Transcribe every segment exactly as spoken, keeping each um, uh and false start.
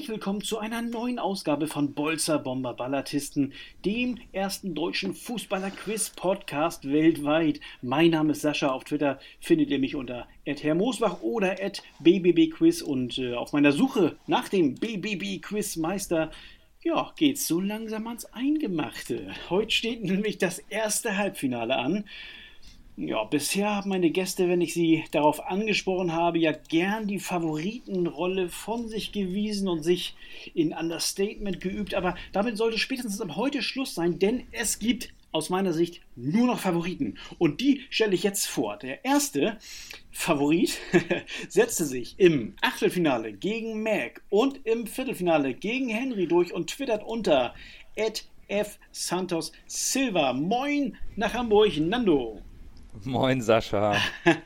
Herzlich willkommen zu einer neuen Ausgabe von Bolzer Bomber Ballatisten, dem ersten deutschen Fußballer-Quiz-Podcast weltweit. Mein Name ist Sascha, auf Twitter findet ihr mich unter at herr moosbach oder at b b b quiz und äh, auf meiner Suche nach dem B B B-Quizmeister ja, geht's so langsam ans Eingemachte. Heute steht nämlich das erste Halbfinale an. Ja, bisher haben meine Gäste, wenn ich sie darauf angesprochen habe, ja gern die Favoritenrolle von sich gewiesen und sich in Understatement geübt. Aber damit sollte spätestens ab heute Schluss sein, denn es gibt aus meiner Sicht nur noch Favoriten. Und die stelle ich jetzt vor. Der erste Favorit setzte sich im Achtelfinale gegen Mac und im Viertelfinale gegen Henry durch und twittert unter at f santos silva. Moin nach Hamburg, Nando. Moin Sascha.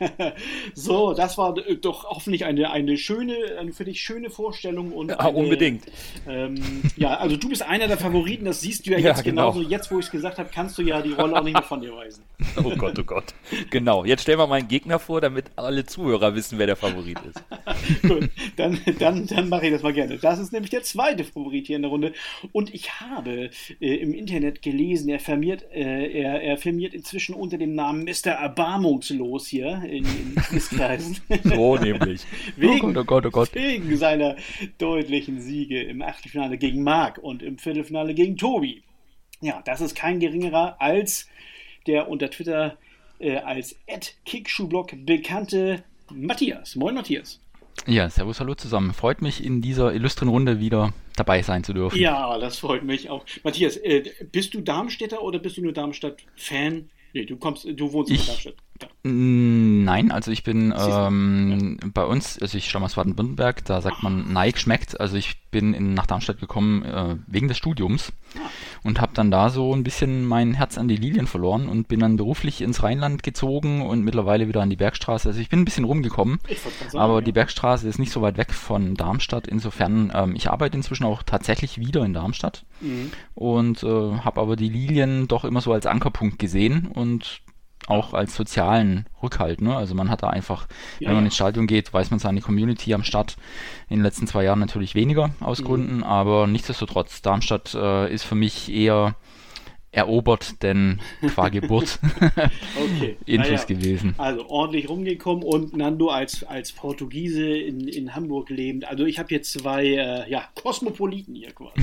So, das war doch hoffentlich eine, eine schöne, eine für dich schöne Vorstellung. Und ja, eine, unbedingt. Ähm, ja, also du bist einer der Favoriten, das siehst du ja, ja jetzt genau. genauso. Jetzt, wo ich es gesagt habe, kannst du ja die Rolle auch nicht mehr von dir weisen. Oh Gott, oh Gott. Genau, jetzt stellen wir mal einen Gegner vor, damit alle Zuhörer wissen, wer der Favorit ist. Gut, dann, dann, dann mache ich das mal gerne. Das ist nämlich der zweite Favorit hier in der Runde. Und ich habe äh, im Internet gelesen, er firmiert, äh, er, er firmiert inzwischen unter dem Namen Mister Erbarmungslos hier in, in Quizkreisen. So nämlich. Wegen, oh Gott, oh Gott. wegen seiner deutlichen Siege im Achtelfinale gegen Marc und im Viertelfinale gegen Tobi. Ja, das ist kein geringerer als der unter Twitter äh, als at kickschuhblock bekannte Matthias. Moin Matthias. Ja, servus, hallo zusammen. Freut mich, in dieser illustren Runde wieder dabei sein zu dürfen. Ja, das freut mich auch. Matthias, äh, bist du Darmstädter oder bist du nur Darmstadt-Fan? Nee, du kommst, du wohnst ich, in Darmstadt. Ja. Nein, also ich bin ähm, ja. bei uns, also ich stamme aus Baden-Württemberg, da sagt man Nike schmeckt. Also ich bin in, nach Darmstadt gekommen äh, wegen des Studiums ah. und habe dann da so ein bisschen mein Herz an die Lilien verloren und bin dann beruflich ins Rheinland gezogen und mittlerweile wieder an die Bergstraße. Also ich bin ein bisschen rumgekommen, sagen, aber ja. die Bergstraße ist nicht so weit weg von Darmstadt. Insofern, ähm, ich arbeite inzwischen auch tatsächlich wieder in Darmstadt mhm. und äh, habe aber die Lilien doch immer so als Ankerpunkt gesehen und auch als sozialen Rückhalt, ne? Also man hat da einfach, ja, wenn man ins Stadion geht, weiß man seine Community am Start. In den letzten zwei Jahren natürlich weniger aus mhm. Gründen, aber nichtsdestotrotz, Darmstadt äh, ist für mich eher erobert, denn qua Geburt okay. Intus ja. gewesen. Also ordentlich rumgekommen und Nando als, als Portugiese in, in Hamburg lebend. Also ich habe hier zwei äh, ja, Kosmopoliten hier quasi.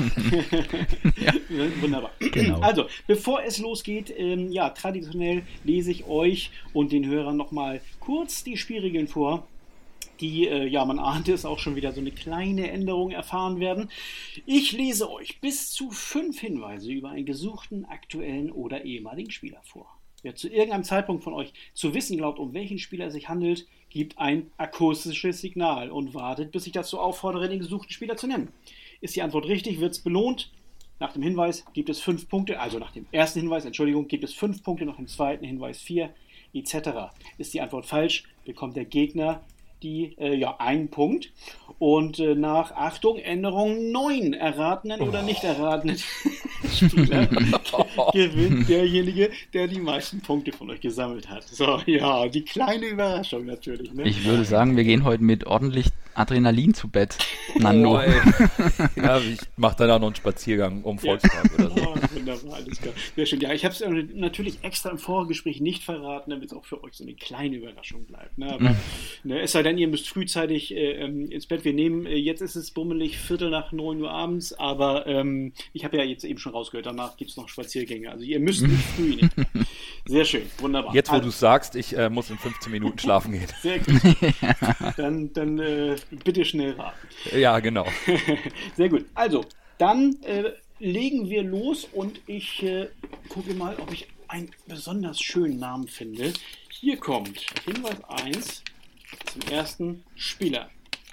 ja. Wunderbar. Genau. Also, bevor es losgeht, ähm, ja, traditionell lese ich euch und den Hörern nochmal kurz die Spielregeln vor, die, äh, ja, man ahnt es, auch schon wieder so eine kleine Änderung erfahren werden. Ich lese euch bis zu fünf Hinweise über einen gesuchten, aktuellen oder ehemaligen Spieler vor. Wer zu irgendeinem Zeitpunkt von euch zu wissen glaubt, um welchen Spieler es sich handelt, gibt ein akustisches Signal und wartet, bis ich dazu auffordere, den gesuchten Spieler zu nennen. Ist die Antwort richtig, wird es belohnt. Nach dem Hinweis gibt es fünf Punkte, also nach dem ersten Hinweis, Entschuldigung, gibt es fünf Punkte, nach dem zweiten Hinweis vier, et cetera. Ist die Antwort falsch, bekommt der Gegner die, äh, ja, einen Punkt. Und äh, nach, Achtung, Änderung neun erratenen oh. oder nicht erratenen Spieler gewinnt derjenige, der die meisten Punkte von euch gesammelt hat. So, ja, die kleine Überraschung natürlich. Ne? Ich würde sagen, wir gehen heute mit ordentlich Adrenalin zu Bett, Nando. Oh, ja, ich mache dann auch noch einen Spaziergang um Volkspark ja. oder so. Oh, wunderbar, alles klar. Sehr schön. Ja, ich habe es natürlich extra im Vorgespräch nicht verraten, damit es auch für euch so eine kleine Überraschung bleibt. Ne? Aber, ne, es sei denn, ihr müsst frühzeitig äh, ins Bett. Wir nehmen, äh, jetzt ist es bummelig, Viertel nach neun Uhr abends, aber ähm, ich habe ja jetzt eben schon rausgehört, danach gibt es noch Spaziergänge. Also ihr müsst nicht früh in den Bett. Sehr schön, wunderbar. Jetzt, wo also, du es sagst, ich äh, muss in fünfzehn Minuten schlafen gehen. Sehr gut. Dann, dann äh, bitte schnell raten. Ja, genau. Sehr gut. Also, dann äh, legen wir los und ich äh, gucke mal, ob ich einen besonders schönen Namen finde. Hier kommt Hinweis eins zum ersten Spieler.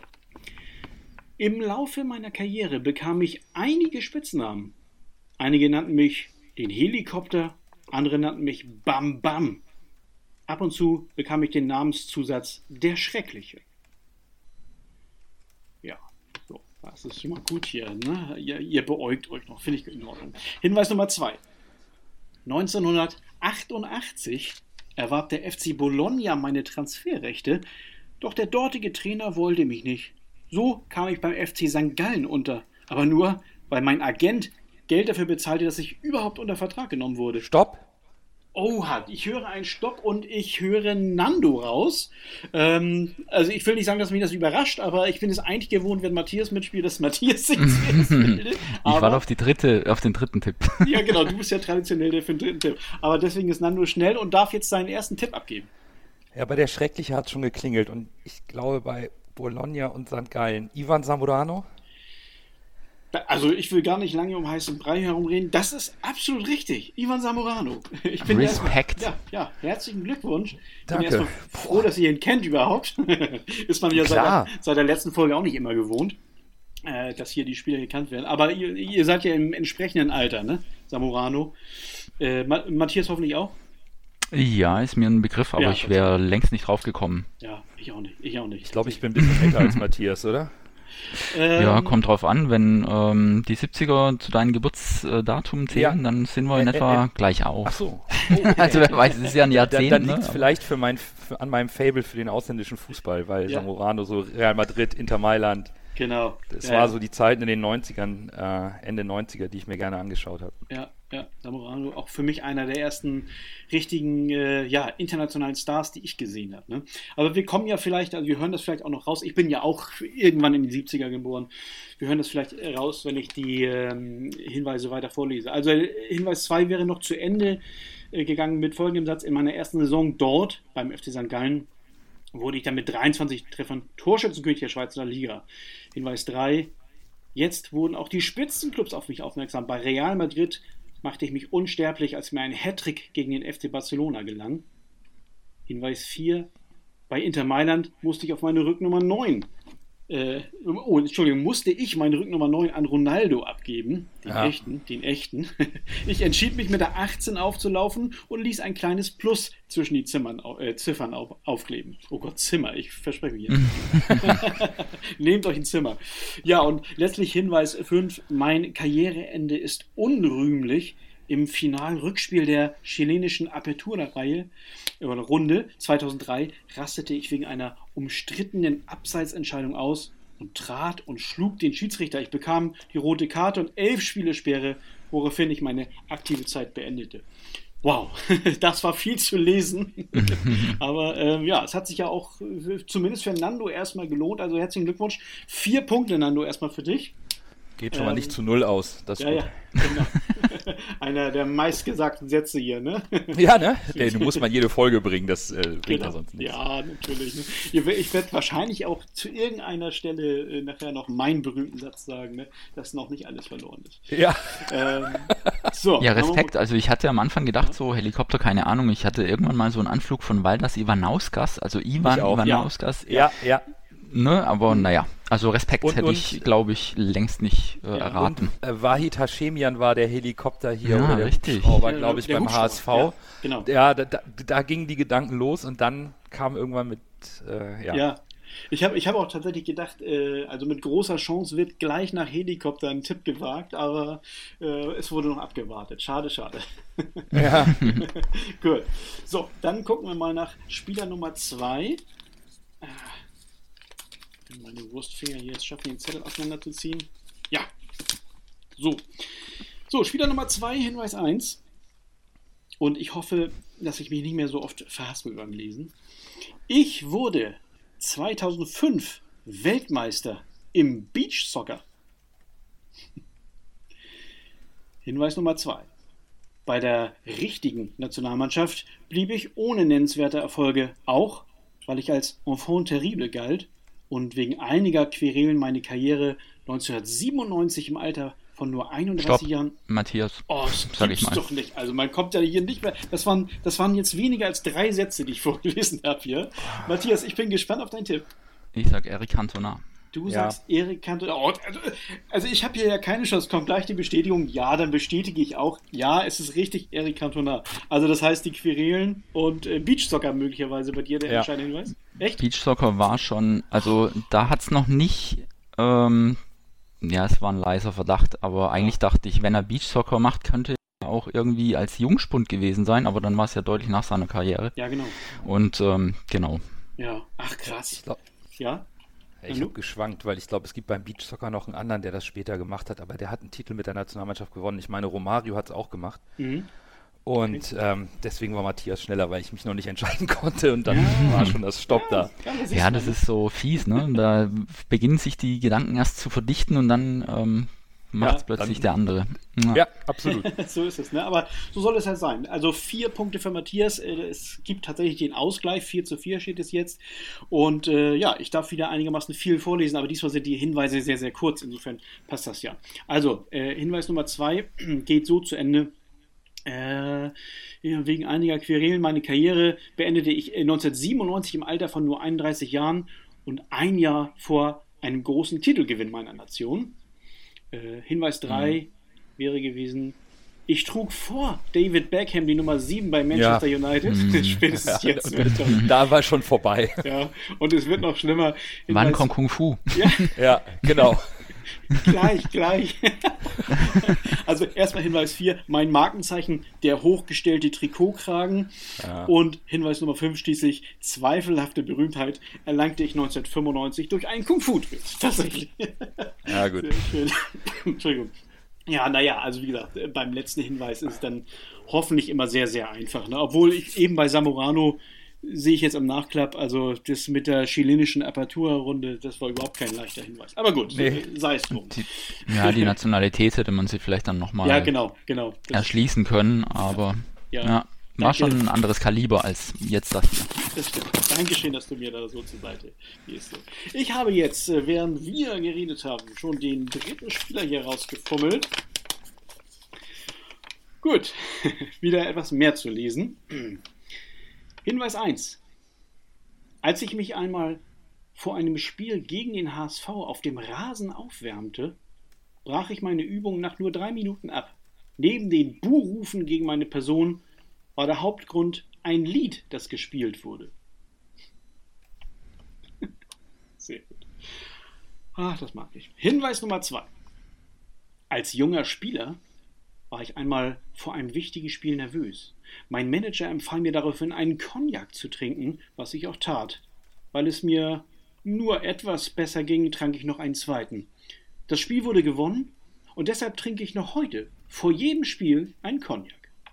Im Laufe meiner Karriere bekam ich einige Spitznamen. Einige nannten mich den Helikopter, andere nannten mich Bam Bam. Ab und zu bekam ich den Namenszusatz der Schreckliche. Ja, so, das ist schon mal gut hier. Ne? Ihr, ihr beäugt euch noch, finde ich in Ordnung. Hinweis Nummer zwei. neunzehnhundertachtundachtzig erwarb der F C Bologna meine Transferrechte, doch der dortige Trainer wollte mich nicht. So kam ich beim F C Sankt Gallen unter. Aber nur, weil mein Agent Geld dafür bezahlte, dass ich überhaupt unter Vertrag genommen wurde. Stopp! Oha, ich höre einen Stopp und ich höre Nando raus. Ähm, also ich will nicht sagen, dass mich das überrascht, aber ich bin es eigentlich gewohnt, wenn Matthias mitspielt, dass Matthias sich zuerst meldet. Ich warte auf, die dritte, auf den dritten Tipp. Ja genau, du bist ja traditionell der für den dritten Tipp. Aber deswegen ist Nando schnell und darf jetzt seinen ersten Tipp abgeben. Ja, bei der Schreckliche hat schon geklingelt und ich glaube bei Bologna und Sankt Gallen. Ivan Zamorano? Also ich will gar nicht lange um heißen Brei herumreden. Das ist absolut richtig. Ivan Zamorano. Ich bin Respekt. Erstmal, ja, ja, herzlichen Glückwunsch. Danke. Ich bin erstmal froh, dass ihr ihn kennt überhaupt. Ist man ja seit der, seit der letzten Folge auch nicht immer gewohnt, äh, dass hier die Spieler gekannt werden. Aber ihr, ihr seid ja im entsprechenden Alter, ne? Zamorano. Äh, Matthias hoffentlich auch? Ja, ist mir ein Begriff, aber ja, ich wäre längst nicht drauf gekommen. Ja, ich auch nicht. Ich auch nicht. Ich glaube, ich bin ein bisschen älter als Matthias, oder? Ähm, ja, kommt drauf an, wenn ähm, die siebziger zu deinem Geburtsdatum zählen, ja. dann sind wir in etwa äh, äh, gleich auf. Ach so. Oh, okay. Also wer weiß, es ist ja ein Jahrzehnt. Dann, dann liegt es ne? vielleicht für mein, für, an meinem Faible für den ausländischen Fußball, weil ja. Zamorano, so Real Madrid, Inter Mailand. Genau. Das ja, war ja. so die Zeiten in den neunzigern, äh, Ende neunziger, die ich mir gerne angeschaut habe. Ja, ja, Zamorano, auch für mich einer der ersten richtigen, äh, ja, internationalen Stars, die ich gesehen habe. Ne? Aber wir kommen ja vielleicht, also wir hören das vielleicht auch noch raus. Ich bin ja auch irgendwann in die siebziger geboren. Wir hören das vielleicht raus, wenn ich die ähm, Hinweise weiter vorlese. Also Hinweis zwei wäre noch zu Ende äh, gegangen mit folgendem Satz. In meiner ersten Saison dort, beim F C Sankt Gallen, wurde ich dann mit dreiundzwanzig Treffern Torschützenkönig der Schweizer Liga. Hinweis drei. Jetzt wurden auch die Spitzenclubs auf mich aufmerksam. Bei Real Madrid machte ich mich unsterblich, als mir ein Hattrick gegen den F C Barcelona gelang. Hinweis vier. Bei Inter Mailand musste ich auf meine Rücknummer neun Äh, oh, Entschuldigung, musste ich meine Rücknummer neun an Ronaldo abgeben, den ja. echten, den echten. Ich entschied mich mit der achtzehn aufzulaufen und ließ ein kleines Plus zwischen die Zimmern, äh, Ziffern auf, aufkleben. Oh Gott, Zimmer, ich verspreche mich jetzt. Nehmt euch ein Zimmer. Ja, und letztlich Hinweis fünf, mein Karriereende ist unrühmlich. Im Finalrückspiel der chilenischen Apertura-Reihe, oder Runde zweitausenddrei, rastete ich wegen einer umstrittenen Abseitsentscheidung aus und trat und schlug den Schiedsrichter. Ich bekam die rote Karte und elf Spielesperre, woraufhin ich meine aktive Zeit beendete. Wow, das war viel zu lesen. Aber ähm, ja, es hat sich ja auch äh, zumindest für Nando erstmal gelohnt. Also herzlichen Glückwunsch. Vier Punkte, Nando, erstmal für dich. Geht schon ähm, mal nicht zu null aus. Das ja, gut. ja, genau. Einer der meistgesagten Sätze hier, ne? Ja, ne? Den muss man jede Folge bringen, das äh, bringt genau. ja sonst nichts. Ja, natürlich. Ne? Ich werde wahrscheinlich auch zu irgendeiner Stelle äh, nachher noch meinen berühmten Satz sagen, ne? Dass noch nicht alles verloren ist. Ja. Ähm, so, ja, Respekt. Also ich hatte am Anfang gedacht, so Helikopter, keine Ahnung, ich hatte irgendwann mal so einen Anflug von Valdas Ivanauskas, also Ivan Ivanauskas. Ja, ja. ja. Ne, aber naja, also Respekt und, hätte und, ich, glaube ich, längst nicht äh, ja, erraten. Und, äh, Wahid Hashemian war der Helikopter hier, ja, oder der richtig. Hubschrauber, glaube ich, der, der beim H S V. Ja, genau. Ja, da, da, da gingen die Gedanken los und dann kam irgendwann mit, äh, ja. Ja, ich habe ich hab auch tatsächlich gedacht, äh, also mit großer Chance wird gleich nach Helikopter ein Tipp gewagt, aber äh, es wurde noch abgewartet. Schade, schade. Ja. Gut. So, dann gucken wir mal nach Spieler Nummer zwei. Meine Wurstfinger hier jetzt schaffen, den Zettel auseinanderzuziehen. Ja. So. So, Spieler Nummer zwei, Hinweis eins. Und ich hoffe, dass ich mich nicht mehr so oft verhaspel beim Lesen. Ich wurde zweitausendfünf Weltmeister im Beachsoccer. Hinweis Nummer zwei. Bei der richtigen Nationalmannschaft blieb ich ohne nennenswerte Erfolge, auch weil ich als Enfant terrible galt und wegen einiger Querelen meine Karriere neunzehnhundertsiebenundneunzig im Alter von nur einunddreißig Stopp, Jahren... Matthias, oh, das sag gibt's ich mal. doch nicht. Also man kommt ja hier nicht mehr... Das waren, das waren jetzt weniger als drei Sätze, die ich vorgelesen habe hier. Matthias, ich bin gespannt auf deinen Tipp. Ich sag Eric Cantona. Du ja. sagst Eric Cantona. Oh, also ich habe hier ja keine Chance. Kommt gleich die Bestätigung. Ja, dann bestätige ich auch. Ja, es ist richtig Eric Cantona. Also das heißt die Querelen und äh, Beachsoccer möglicherweise bei dir der ja. entscheidende Hinweis? Echt? Beachsoccer war schon, also da hat es noch nicht, ähm, ja, es war ein leiser Verdacht, aber eigentlich ja. dachte ich, wenn er Beachsoccer macht, könnte er auch irgendwie als Jungspund gewesen sein, aber dann war es ja deutlich nach seiner Karriere. Ja, genau. Und ähm, genau. Ja, ach krass. Glaub, ja? Ich habe geschwankt, weil ich glaube, es gibt beim Beachsoccer noch einen anderen, der das später gemacht hat, aber der hat einen Titel mit der Nationalmannschaft gewonnen. Ich meine, Romario hat es auch gemacht. Mhm. Und ähm, deswegen war Matthias schneller, weil ich mich noch nicht entscheiden konnte und dann ja. war schon das Stopp ja, da. Das ja, das ist so fies, ne? Und da beginnen sich die Gedanken erst zu verdichten und dann ähm, macht es ja, plötzlich dann, der andere. Ja, ja absolut. So ist es, ne? Aber so soll es halt sein. Also vier Punkte für Matthias. Es gibt tatsächlich den Ausgleich. vier zu vier steht es jetzt. Und äh, ja, ich darf wieder einigermaßen viel vorlesen, aber diesmal sind die Hinweise sehr, sehr kurz. Insofern passt das ja. Also, äh, Hinweis Nummer zwei geht so zu Ende. Äh, ja, wegen einiger Querelen meine Karriere beendete ich neunzehnhundertsiebenundneunzig im Alter von nur einunddreißig Jahren und ein Jahr vor einem großen Titelgewinn meiner Nation. Äh, Hinweis drei mhm. wäre gewesen, ich trug vor David Beckham die Nummer sieben bei Manchester ja. United. Mhm. Spätestens ja, jetzt. Da war schon vorbei. Ja, und es wird noch schlimmer. Hinweis, wann kommt Kung Fu? Ja, ja genau. Gleich, gleich. Also erstmal Hinweis vier, mein Markenzeichen, der hochgestellte Trikotkragen. Ja. Und Hinweis Nummer fünf schließlich, zweifelhafte Berühmtheit erlangte ich neunzehnhundertfünfundneunzig durch einen Kung-Fu-Trick. Tatsächlich. Ja, gut. Sehr schön. Entschuldigung. Ja, naja, also wie gesagt, beim letzten Hinweis ist es dann hoffentlich immer sehr, sehr einfach. Ne? Obwohl ich eben bei Zamorano sehe ich jetzt am Nachklapp, also das mit der chilenischen Apertura-Runde, das war überhaupt kein leichter Hinweis. Aber gut, nee. sei es drum. Die, ja, die Nationalität hätte man sich vielleicht dann nochmal ja, genau, genau. erschließen können, aber ja, ja war schon ein anderes Kaliber als jetzt das hier. Das stimmt. Dankeschön, dass du mir da so zur Seite gehst. Ich habe jetzt, während wir geredet haben, schon den dritten Spieler hier rausgefummelt. Gut, wieder etwas mehr zu lesen. Hinweis eins. Als ich mich einmal vor einem Spiel gegen den H S V auf dem Rasen aufwärmte, brach ich meine Übung nach nur drei Minuten ab. Neben den Buhrufen gegen meine Person war der Hauptgrund ein Lied, das gespielt wurde. Sehr gut. Ach, das mag ich. Hinweis Nummer zwei. Als junger Spieler war ich einmal vor einem wichtigen Spiel nervös. Mein Manager empfahl mir daraufhin, einen Cognac zu trinken, was ich auch tat. Weil es mir nur etwas besser ging, trank ich noch einen zweiten. Das Spiel wurde gewonnen und deshalb trinke ich noch heute vor jedem Spiel einen Cognac.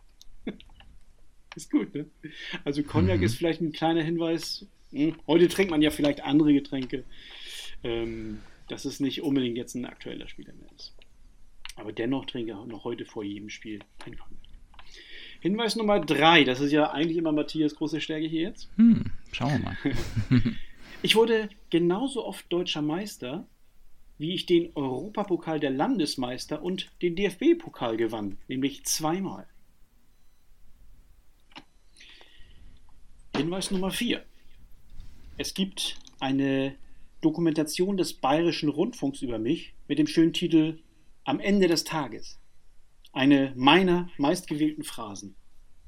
Ist gut, ne? Also Cognac mhm. ist vielleicht ein kleiner Hinweis. Hm, heute trinkt man ja vielleicht andere Getränke. Ähm, dass es nicht unbedingt jetzt ein aktueller Spieler mehr ist. Aber dennoch trinke ich noch heute vor jedem Spiel ein Cognac. Hinweis Nummer drei, das ist ja eigentlich immer Matthias' große Stärke hier jetzt. Hm, schauen wir mal. Ich wurde genauso oft deutscher Meister, wie ich den Europapokal der Landesmeister und den D F B-Pokal gewann, nämlich zweimal. Hinweis Nummer vier. Es gibt eine Dokumentation des Bayerischen Rundfunks über mich mit dem schönen Titel Am Ende des Tages. Eine meiner meistgewählten Phrasen.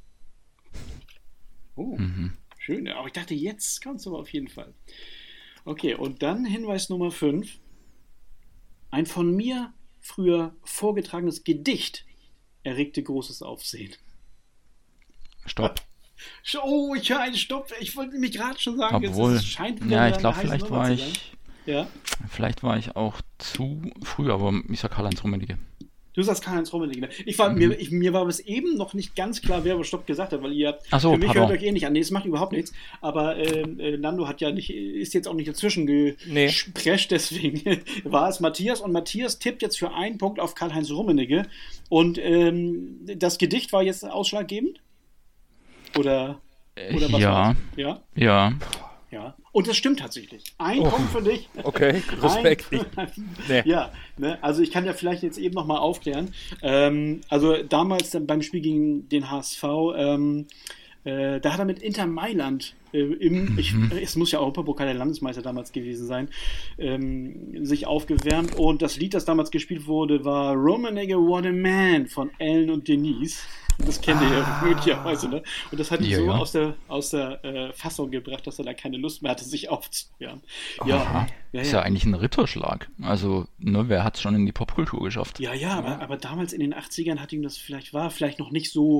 Oh, mhm. schön. Aber ich dachte, jetzt kannst du aber auf jeden Fall. Okay, und dann Hinweis Nummer fünf. Ein von mir früher vorgetragenes Gedicht erregte großes Aufsehen. Stopp. Oh, ich höre einen Stopp. Ich wollte nämlich gerade schon sagen, Obwohl, es scheint ja, ich glaube, vielleicht war ich, ja? vielleicht war ich auch zu früh, aber ich sag Karl-Heinz Rummenigge. Du sagst Karl-Heinz Rummenigge. Ich war, mhm. mir, ich, mir war bis eben noch nicht ganz klar, wer aber Stopp gesagt hat, weil ihr Ach so, für mich pardon. hört euch eh nicht an. Nee, es macht überhaupt nichts. Aber äh, Nando hat ja nicht, ist jetzt auch nicht dazwischen gesprescht, nee. Deswegen war es Matthias. Und Matthias tippt jetzt für einen Punkt auf Karl-Heinz Rummenigge. Und ähm, das Gedicht war jetzt ausschlaggebend? Oder, oder was ja. war's? Ja. Ja. Ja. Und das stimmt tatsächlich. Ein oh. Punkt für dich. Okay, Respekt. Ein, nee. Ja, ne? Also ich kann ja vielleicht jetzt eben nochmal aufklären. Ähm, also damals dann beim Spiel gegen den H S V, ähm, äh, da hat er mit Inter Mailand äh, im, mhm. ich, es muss ja Europapokal der Landesmeister damals gewesen sein, ähm, sich aufgewärmt. Und das Lied, das damals gespielt wurde, war Rummenigge What a Man von Ellen und Denise. Das kennt ihr ja möglicherweise, ne? Und das hat ihn ja, so ja. aus der, aus der äh, Fassung gebracht, dass er da keine Lust mehr hatte, sich aufzuwärmen. Ja, ja, ist ja. ja eigentlich ein Ritterschlag. Also, ne, wer hat es schon in die Popkultur geschafft? Ja, ja, aber, aber damals in den achtzigern hat ihm das vielleicht, war vielleicht noch nicht so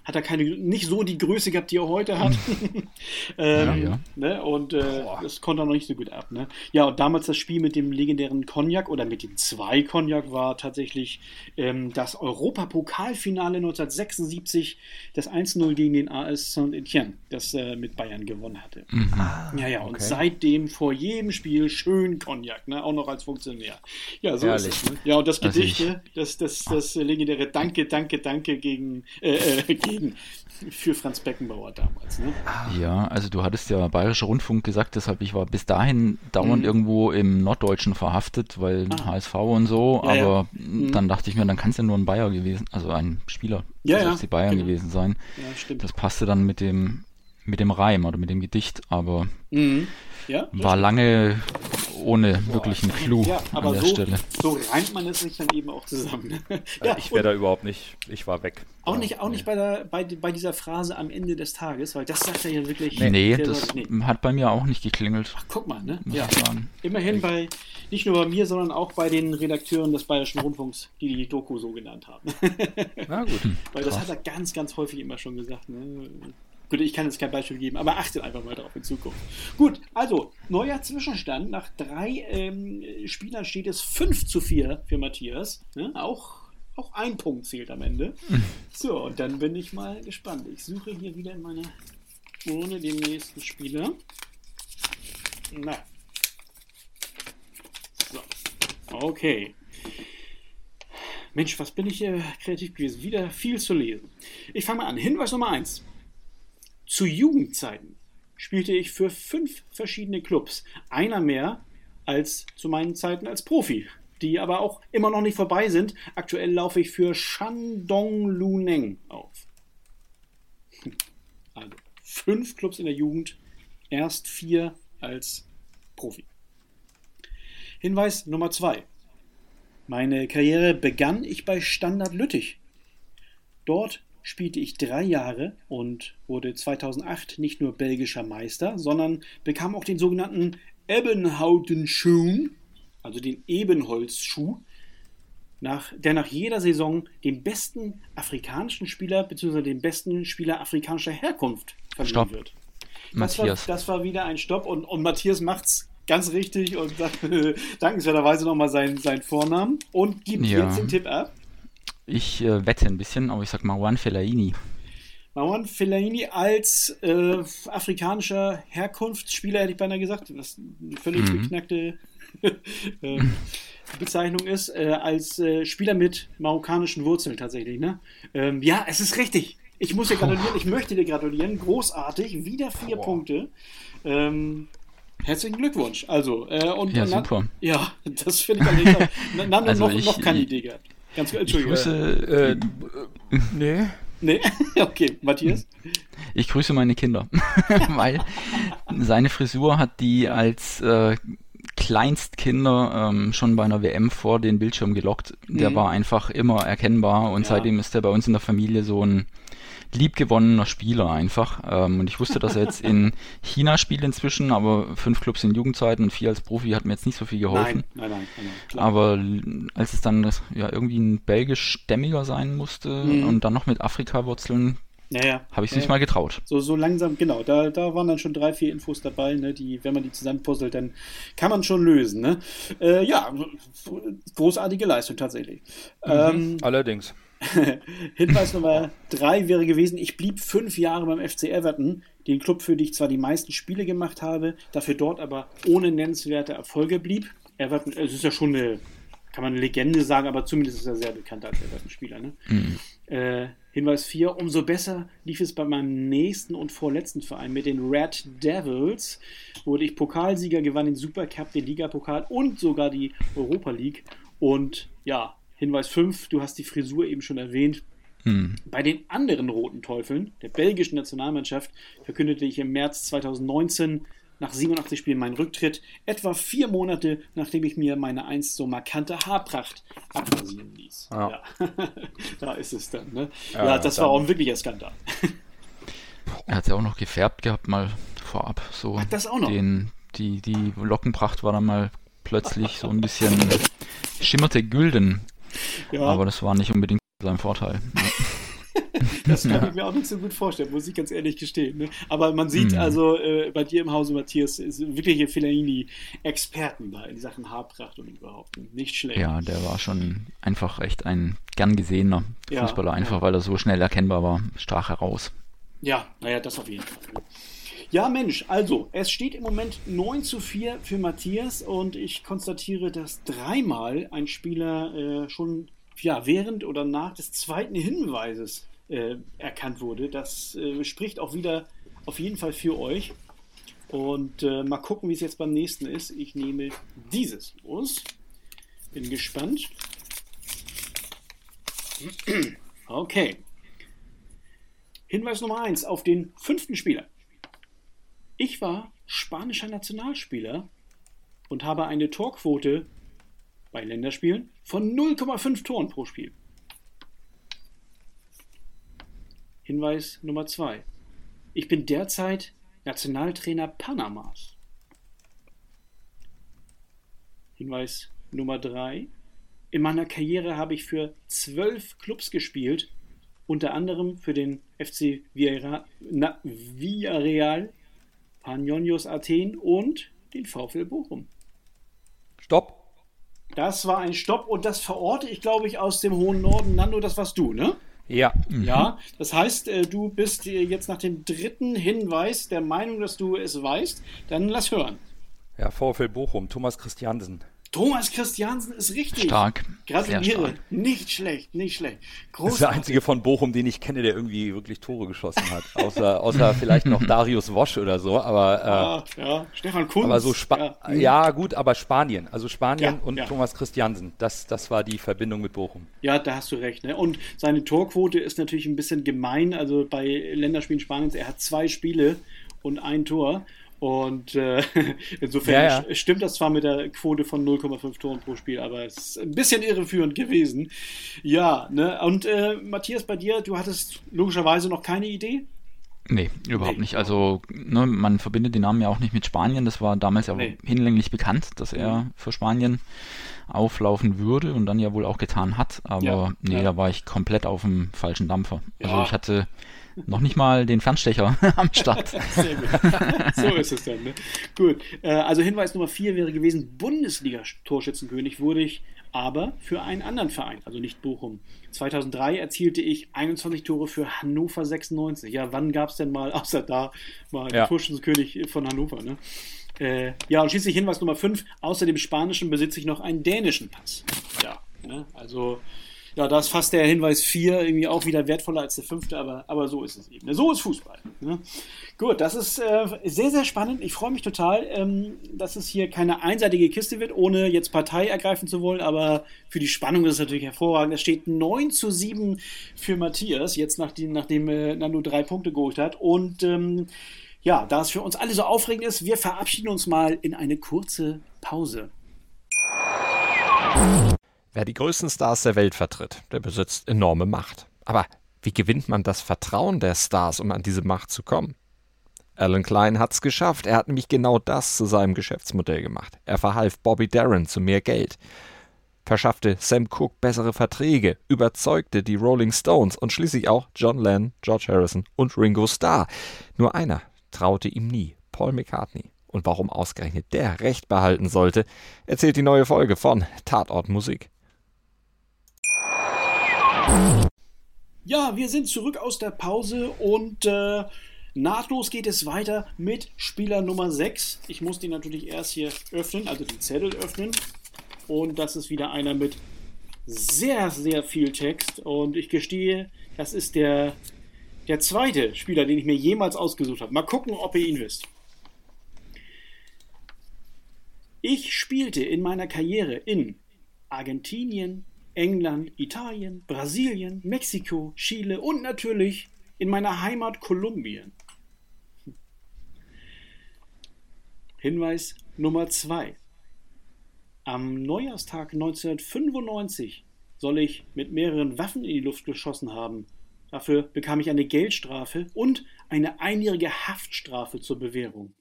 hat er keine, nicht so die Größe gehabt, die er heute hat. ähm, ja, ja. Ne? Und äh, das konnte er noch nicht so gut ab. Ne? Ja, und damals das Spiel mit dem legendären Cognac oder mit den zwei Cognac war tatsächlich ähm, das Europapokalfinale neunzehnhundertsechsundsiebzig, das eins null gegen den A S Saint-Étienne, das äh, mit Bayern gewonnen hatte. Mhm. Ja, ja, und okay. seitdem vor jedem Spiel schön Cognac, ne? Auch noch als Funktionär. Ja, so Ehrlich. ist es. Ne? Ja, und das Gedicht, also das, das, das legendäre Danke, Danke, Danke gegen, äh, äh, gegen für Franz Beckenbauer damals. Ne? Ja, also du hattest ja Bayerischer Rundfunk gesagt, deshalb ich war bis dahin dauernd mhm. irgendwo im Norddeutschen verhaftet, weil ah. H S V und so, ja, aber ja. Mhm. dann dachte ich mir, dann kann es ja nur ein Bayer gewesen, also ein Spieler ja, des ja. F C Bayern genau. gewesen sein. Ja, stimmt. Das passte dann mit dem mit dem Reim oder mit dem Gedicht, aber mhm. ja, war lange ohne Boah. wirklichen Clou ja, aber an der so, Stelle. So reimt man es sich dann eben auch zusammen. ja, ich wäre da überhaupt nicht, ich war weg. Auch nicht, auch nicht bei, der, bei, bei dieser Phrase am Ende des Tages, weil das sagt er ja wirklich... Nee, nee das nee. hat bei mir auch nicht geklingelt. Ach, guck mal, ne? Ja. Immerhin bei, nicht nur bei mir, sondern auch bei den Redakteuren des Bayerischen Rundfunks, die die Doku so genannt haben. Na gut. Weil das Krass. hat er ganz, ganz häufig immer schon gesagt, ne? Gut, ich kann jetzt kein Beispiel geben, aber achtet einfach mal darauf in Zukunft. Gut, also, neuer Zwischenstand. Nach drei ähm, Spielern steht es fünf zu vier für Matthias. Ne? Auch, auch ein Punkt zählt am Ende. So, und dann bin ich mal gespannt. Ich suche hier wieder in meiner Urne den nächsten Spieler. Na. So, okay. Mensch, was bin ich hier kreativ gewesen? Wieder viel zu lesen. Ich fange mal an. Hinweis Nummer eins. Zu Jugendzeiten spielte ich für fünf verschiedene Clubs. Einer mehr als zu meinen Zeiten als Profi, die aber auch immer noch nicht vorbei sind. Aktuell laufe ich für Shandong Luneng auf. Also fünf Clubs in der Jugend, erst vier als Profi. Hinweis Nummer zwei. Meine Karriere begann ich bei Standard Lüttich. Dort spielte ich drei Jahre und wurde zweitausendacht nicht nur belgischer Meister, sondern bekam auch den sogenannten Ebenhouten-Schuh, also den Ebenholzschuh, nach, der nach jeder Saison dem besten afrikanischen Spieler bzw. dem besten Spieler afrikanischer Herkunft verliehen Stopp. wird. Das war, das war wieder ein Stopp und, und Matthias macht's ganz richtig und sagt äh, dankenswerterweise nochmal seinen, seinen Vornamen und gibt ja. jetzt den Tipp ab. Ich äh, wette ein bisschen, aber ich sag Marouane Fellaini. Marouane Fellaini als äh, afrikanischer Herkunftsspieler, hätte ich beinahe gesagt, was eine völlig mhm. beknackte äh, Bezeichnung ist, äh, als äh, Spieler mit marokkanischen Wurzeln tatsächlich. Ne? Ähm, ja, es ist richtig. Ich muss dir gratulieren, ich möchte dir gratulieren. Großartig, wieder vier oh. Punkte. Ähm, herzlichen Glückwunsch. Also, äh, und, ja, und super. Ja, das finde ich allerdings. Nando also noch, ich, noch keine ich, Idee gehabt. Ganz gut, ich grüße, äh, nee. Nee? Okay, Matthias? Ich grüße meine Kinder, weil seine Frisur hat die als äh, Kleinstkinder ähm, schon bei einer W M vor den Bildschirm gelockt. Der mhm. war einfach immer erkennbar und ja. seitdem ist er bei uns in der Familie so ein liebgewonnener Spieler einfach. Ähm, und ich wusste, dass er jetzt in China spielt inzwischen, aber fünf Clubs in Jugendzeiten und vier als Profi hat mir jetzt nicht so viel geholfen. Nein, nein, nein. nein, nein aber als es dann das, ja, irgendwie ein belgisch-stämmiger sein musste mhm. und dann noch mit Afrika-Wurzeln, ja, ja. habe ich es ja, nicht mal getraut. So, so langsam, genau, da, da waren dann schon drei, vier Infos dabei, ne, die, wenn man die zusammenpuzzelt, dann kann man schon lösen. Ne? Äh, ja, großartige Leistung tatsächlich. Mhm. Ähm, Allerdings. Hinweis Nummer drei wäre gewesen, ich blieb fünf Jahre beim F C Everton, den Club, für den ich zwar die meisten Spiele gemacht habe, dafür dort aber ohne nennenswerte Erfolge blieb. Everton, es ist ja schon eine, kann man eine Legende sagen, aber zumindest ist er sehr bekannt als Everton-Spieler. Ne? Mhm. Äh, Hinweis vier, umso besser lief es bei meinem nächsten und vorletzten Verein mit den Red Devils. Wurde ich Pokalsieger, gewann den Supercup, den Ligapokal und sogar die Europa League. Und ja, Hinweis fünf, du hast die Frisur eben schon erwähnt. Hm. Bei den anderen Roten Teufeln, der belgischen Nationalmannschaft, verkündete ich im März zweitausendneunzehn nach siebenundachtzig Spielen meinen Rücktritt, etwa vier Monate, nachdem ich mir meine einst so markante Haarpracht abrasieren ließ. Ja. Ja. Da ist es dann. Ne? Ja, ja, das dann war auch ein wirklicher Skandal. Er hat es ja auch noch gefärbt gehabt, mal vorab. So Ach, das auch noch? Den, die, die Lockenpracht war dann mal plötzlich so ein bisschen schimmerte gülden. Ja. Aber das war nicht unbedingt sein Vorteil. Das kann ich mir auch nicht so gut vorstellen, muss ich ganz ehrlich gestehen. Ne? Aber man sieht mhm. also äh, bei dir im Hause, Matthias, ist wirkliche Fellaini-Experten da in Sachen Haarpracht und überhaupt nicht schlecht. Ja, der war schon einfach echt ein gern gesehener ja, Fußballer, einfach ja. weil er so schnell erkennbar war, stach heraus. Ja, naja, das auf jeden Fall. Ja, Mensch, also, es steht im Moment neun zu vier für Matthias und ich konstatiere, dass dreimal ein Spieler äh, schon ja, während oder nach des zweiten Hinweises äh, erkannt wurde. Das äh, spricht auch wieder auf jeden Fall für euch. Und äh, mal gucken, wie es jetzt beim nächsten ist. Ich nehme dieses los. Bin gespannt. Okay. Hinweis Nummer eins auf den fünften Spieler. Ich war spanischer Nationalspieler und habe eine Torquote bei Länderspielen von null Komma fünf Toren pro Spiel. Hinweis Nummer zwei. Ich bin derzeit Nationaltrainer Panamas. Hinweis Nummer drei. In meiner Karriere habe ich für zwölf Clubs gespielt, unter anderem für den F C Villarreal, na, Villarreal, Panionios Athen und den VfL Bochum. Stopp. Das war ein Stopp und das verorte ich, glaube ich, aus dem hohen Norden. Nando, das warst du, ne? Ja. Mhm. Ja, das heißt, du bist jetzt nach dem dritten Hinweis der Meinung, dass du es weißt. Dann lass hören. Ja, VfL Bochum, Thomas Christiansen. Thomas Christiansen ist richtig. Stark. Gratuliere. Nicht schlecht, nicht schlecht. Großartig. Das ist der einzige von Bochum, den ich kenne, der irgendwie wirklich Tore geschossen hat. Außer, außer vielleicht noch Darius Wosch oder so. Aber, ja, äh, ja, Stefan Kunz. Aber so Spa- ja. ja, gut, aber Spanien. Also Spanien ja, und ja. Thomas Christiansen. Das, das war die Verbindung mit Bochum. Ja, da hast du recht. Ne? Und seine Torquote ist natürlich ein bisschen gemein. Also bei Länderspielen Spaniens, er hat zwei Spiele und ein Tor. Und äh, insofern ja, ja. stimmt das zwar mit der Quote von null Komma fünf Toren pro Spiel, aber es ist ein bisschen irreführend gewesen. Ja, ne? Und äh, Matthias, bei dir, du hattest logischerweise noch keine Idee? Nee, überhaupt nee. nicht. Also ne, man verbindet den Namen ja auch nicht mit Spanien. Das war damals ja nee. hinlänglich bekannt, dass er mhm. für Spanien auflaufen würde und dann ja wohl auch getan hat. Aber ja, nee, ja. da war ich komplett auf dem falschen Dampfer. Also ja. ich hatte noch nicht mal den Fernstecher am Start. Sehr gut. So ist es dann. Ne? Gut. Äh, also Hinweis Nummer vier wäre gewesen, Bundesliga-Torschützenkönig wurde ich aber für einen anderen Verein, also nicht Bochum. zweitausenddrei erzielte ich einundzwanzig Tore für Hannover sechsundneunzig. Ja, wann gab es denn mal, außer da, mal ja. Torschützenkönig von Hannover, ne? Äh, ja, und schließlich Hinweis Nummer fünf, außer dem Spanischen besitze ich noch einen dänischen Pass. Ja, ne? Also ja, da ist fast der Hinweis vier irgendwie auch wieder wertvoller als der fünfte, aber, aber so ist es eben. So ist Fußball. Ne? Gut, das ist äh, sehr, sehr spannend. Ich freue mich total, ähm, dass es hier keine einseitige Kiste wird, ohne jetzt Partei ergreifen zu wollen, aber für die Spannung ist es natürlich hervorragend. Es steht neun zu sieben für Matthias, jetzt nachdem, nachdem äh, Nando drei Punkte geholt hat. Und ähm, ja, da es für uns alle so aufregend ist, wir verabschieden uns mal in eine kurze Pause. Wer die größten Stars der Welt vertritt, der besitzt enorme Macht. Aber wie gewinnt man das Vertrauen der Stars, um an diese Macht zu kommen? Alan Klein hat's geschafft. Er hat nämlich genau das zu seinem Geschäftsmodell gemacht. Er verhalf Bobby Darin zu mehr Geld, verschaffte Sam Cooke bessere Verträge, überzeugte die Rolling Stones und schließlich auch John Lennon, George Harrison und Ringo Starr. Nur einer traute ihm nie, Paul McCartney. Und warum ausgerechnet der Recht behalten sollte, erzählt die neue Folge von Tatort Musik. Ja, wir sind zurück aus der Pause und äh, nahtlos geht es weiter mit Spieler Nummer sechs. Ich muss den natürlich erst hier öffnen, also den Zettel öffnen. Und das ist wieder einer mit sehr, sehr viel Text. Und ich gestehe, das ist der, der zweite Spieler, den ich mir jemals ausgesucht habe. Mal gucken, ob ihr ihn wisst. Ich spielte in meiner Karriere in Argentinien, England, Italien, Brasilien, Mexiko, Chile und natürlich in meiner Heimat Kolumbien. Hinweis Nummer zwei. Am Neujahrstag neunzehnhundertfünfundneunzig soll ich mit mehreren Waffen in die Luft geschossen haben. Dafür bekam ich eine Geldstrafe und eine einjährige Haftstrafe zur Bewährung.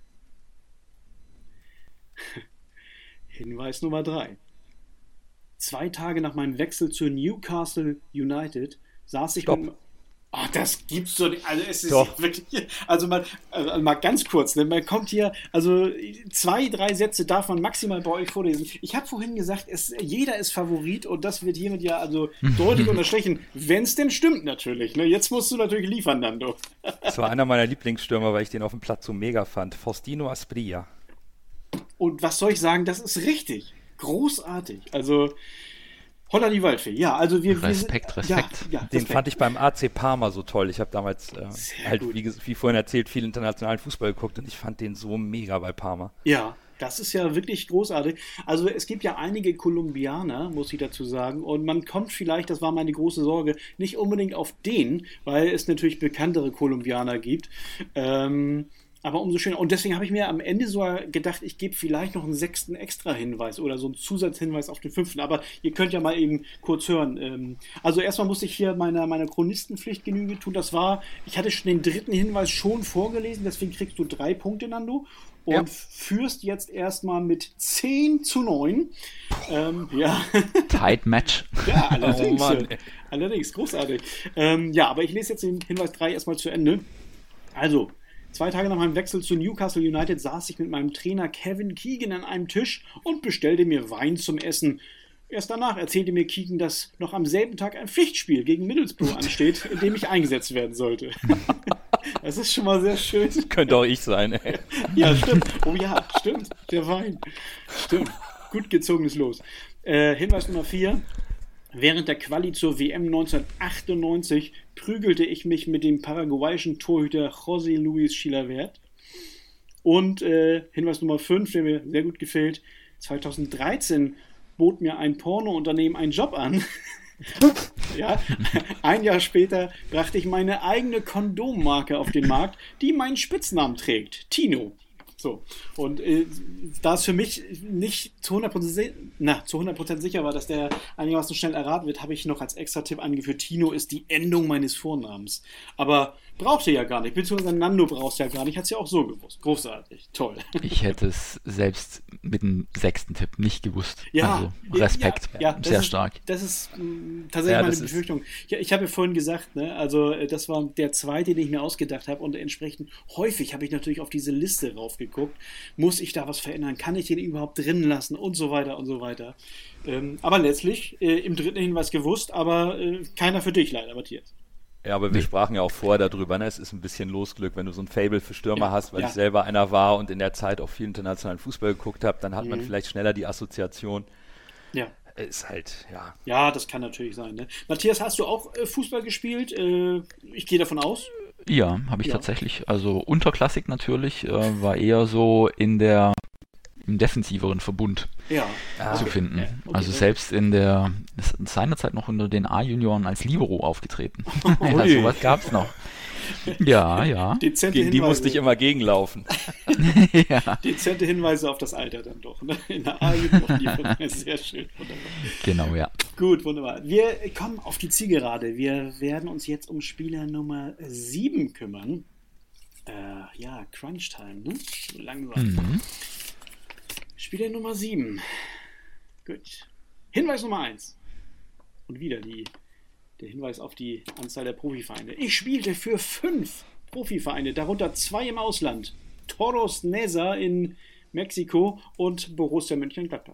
Hinweis Nummer drei. Zwei Tage nach meinem Wechsel zu Newcastle United saß ich Stopp. mit... Oh, das gibt's so nicht. Also es ist Doch. wirklich, also mal, also mal ganz kurz, ne? Man kommt hier, also zwei, drei Sätze darf man maximal bei euch vorlesen. Ich habe vorhin gesagt, es, jeder ist Favorit und das wird hiermit ja also deutlich unterstrichen, wenn es denn stimmt natürlich. Ne? Jetzt musst du natürlich liefern, Nando. Das war einer meiner Lieblingsstürmer, weil ich den auf dem Platz so mega fand. Faustino Asprilla. Und was soll ich sagen, das ist richtig. Großartig. Also Holla die Waldfee, ja, also wir... Respekt, wir, Respekt. Ja, ja, Den Respekt. fand ich beim A C Parma so toll. Ich habe damals äh, halt, gut. wie, wie vorhin erzählt, viel internationalen Fußball geguckt und ich fand den so mega bei Parma. Ja, das ist ja wirklich großartig. Also es gibt ja einige Kolumbianer, muss ich dazu sagen, und man kommt vielleicht, das war meine große Sorge, nicht unbedingt auf den, weil es natürlich bekanntere Kolumbianer gibt. Ähm... Aber umso schöner. Und deswegen habe ich mir am Ende sogar gedacht, ich gebe vielleicht noch einen sechsten Extra-Hinweis oder so einen Zusatzhinweis auf den fünften. Aber ihr könnt ja mal eben kurz hören. Also erstmal musste ich hier meiner, meiner Chronistenpflicht Genüge tun. Das war, ich hatte schon den dritten Hinweis schon vorgelesen, deswegen kriegst du drei Punkte, Nando. Und ja. führst jetzt erstmal mit zehn zu neun. Ähm, ja. Tight Match. Ja, allerdings. Oh Mann, allerdings, großartig. Ähm, ja, aber ich lese jetzt den Hinweis drei erstmal zu Ende. Also, zwei Tage nach meinem Wechsel zu Newcastle United saß ich mit meinem Trainer Kevin Keegan an einem Tisch und bestellte mir Wein zum Essen. Erst danach erzählte mir Keegan, dass noch am selben Tag ein Pflichtspiel gegen Middlesbrough ansteht, in dem ich eingesetzt werden sollte. Das ist schon mal sehr schön. Das könnte auch ich sein, ey. Ja, stimmt. Oh ja, stimmt. Der Wein. Stimmt. Gut gezogenes Los. Äh, Hinweis Nummer vier. Während der Quali zur W M neunzehnhundertachtundneunzig prügelte ich mich mit dem paraguayischen Torhüter José Luis Chilavert. Und äh, Hinweis Nummer fünf, der mir sehr gut gefällt. zweitausenddreizehn bot mir ein Pornounternehmen einen Job an. Ja, ein Jahr später brachte ich meine eigene Kondommarke auf den Markt, die meinen Spitznamen trägt, Tino. So, und äh, da es für mich nicht zu hundert Prozent, na, zu hundert Prozent sicher war, dass der einigermaßen schnell erraten wird, habe ich noch als Extra-Tipp angeführt, Tino ist die Endung meines Vornamens. Aber brauchte ja gar nicht, beziehungsweise Nando brauchst ja gar nicht, hat es ja auch so gewusst. Großartig, toll. Ich hätte es selbst mit dem sechsten Tipp nicht gewusst. Ja, also Respekt, ja, ja, sehr ist, stark. Das ist mh, tatsächlich Ja, meine das Befürchtung. Ja, ich habe ja vorhin gesagt, ne, also äh, das war der zweite, den ich mir ausgedacht habe und entsprechend häufig habe ich natürlich auf diese Liste raufgeguckt. Muss ich da was verändern? Kann ich den überhaupt drin lassen? Und so weiter und so weiter. Ähm, aber letztlich äh, im dritten Hinweis gewusst, aber äh, keiner für dich leider, Matthias. Ja, aber wir sprachen ja auch vorher darüber, ne? Es ist ein bisschen Losglück, wenn du so ein Faible für Stürmer Ja, hast, weil ja. ich selber einer war und in der Zeit auch viel internationalen Fußball geguckt habe, dann hat man Mhm. vielleicht schneller die Assoziation. Ja. Ist halt, ja. Ja, das kann natürlich sein. Ne? Matthias, hast du auch äh, Fußball gespielt? Äh, ich gehe davon aus. Ja, habe ich Ja. tatsächlich. Also unterklassig natürlich, äh, war eher so in der im defensiveren Verbund Ja. Ah, zu okay. finden. Okay. Also selbst in der seinerzeit noch unter den A-Junioren als Libero aufgetreten. Ja, Ui. sowas gab's noch. Ja, ja. Dezente Gegen die Hinweise. musste ich immer gegenlaufen. ja. Dezente Hinweise auf das Alter dann doch. Ne? In der A-Jugend sehr schön. Wunderbar. Genau, ja. Gut, wunderbar. Wir kommen auf die Zielgerade. Wir werden uns jetzt um Spieler Nummer sieben kümmern. Äh, ja, Crunch-Time, ne? So langsam. Mhm. Spieler Nummer sieben. Gut. Hinweis Nummer eins. Und wieder die, der Hinweis auf die Anzahl der Profivereine. Ich spielte für fünf Profivereine, darunter zwei im Ausland. Toros Neza in Mexiko und Borussia Mönchengladbach.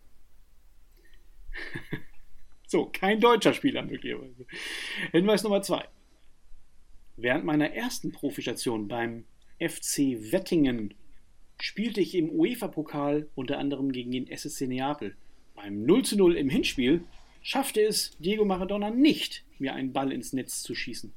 So, kein deutscher Spieler möglicherweise. Hinweis Nummer zwei. Während meiner ersten Profistation beim F C Wettingen spielte ich im UEFA-Pokal unter anderem gegen den S S C Neapel. Beim null zu null im Hinspiel schaffte es Diego Maradona nicht, mir einen Ball ins Netz zu schießen.